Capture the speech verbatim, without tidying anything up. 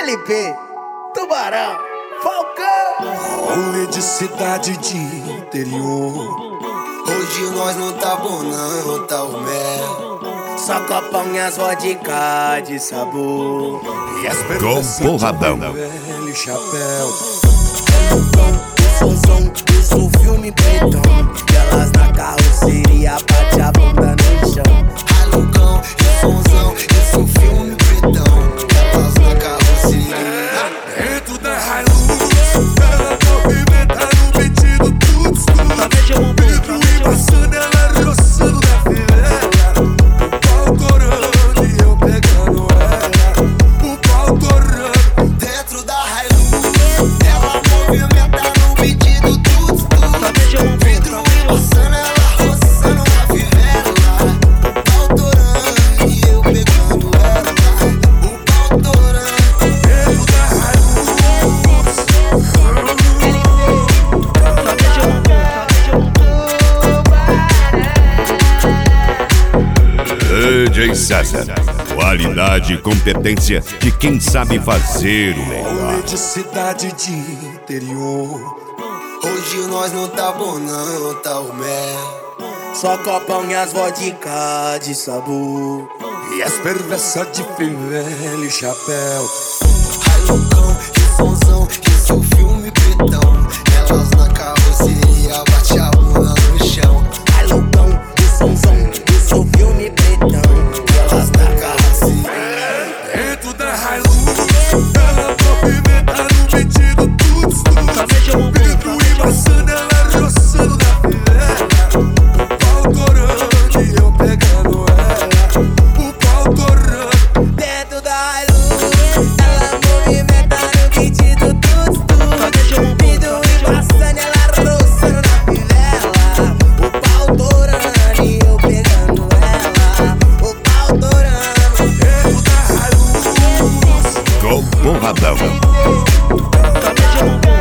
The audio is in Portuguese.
L P, Tubarão, Falcão. Rolê de cidade de interior. Hoje nós não tá bom não, tá o mel. Só copão e as vodka de sabor. E as Com porradão. Velho chapéu. Som, som, isso o filme pretão. Elas na carroceria, bate a bunda no chão. Alucão, e somzão, isso o filme pretão. Elas na carroceria. Dentro da Hilux, ela movimenta no pedido tudo, tudo. Vidro embaçando, ela roçando na fileira. O pau torando e eu pegando ela. O pau torando. Dentro da Hilux, ela movimenta no pedido tudo, tudo. Vidro embaçando, ela roçando na fileira. O pau torando e eu pegando ela. O pau torando. Dentro da Hilux. D J César, qualidade e competência de quem sabe fazer o melhor. Rolê de cidade de interior. Hoje nós não tá bom não, tá o mel. Só copão e as vodka de sabor. E as perversas de filé e chapéu. Alucão, e somzão, isso o filme pretão. Elas na carroceria, bate a bunda no chão. Alucão, e somzão, isso o filme pretão. Elas na carroceria. Dentro da Hilux, ela movimenta no pedido tudo, tudo. Vidro embaçando, ela roçando na fileira. O pau torando e eu pegando ela. O pau torando. Dentro da luz, ela movimenta no pedido tudo, tudo. Vidro embaçando, ela roçando na filela. O pau torando e eu pegando ela. O pau torando. Dentro da Hilux. Com porradão. Tá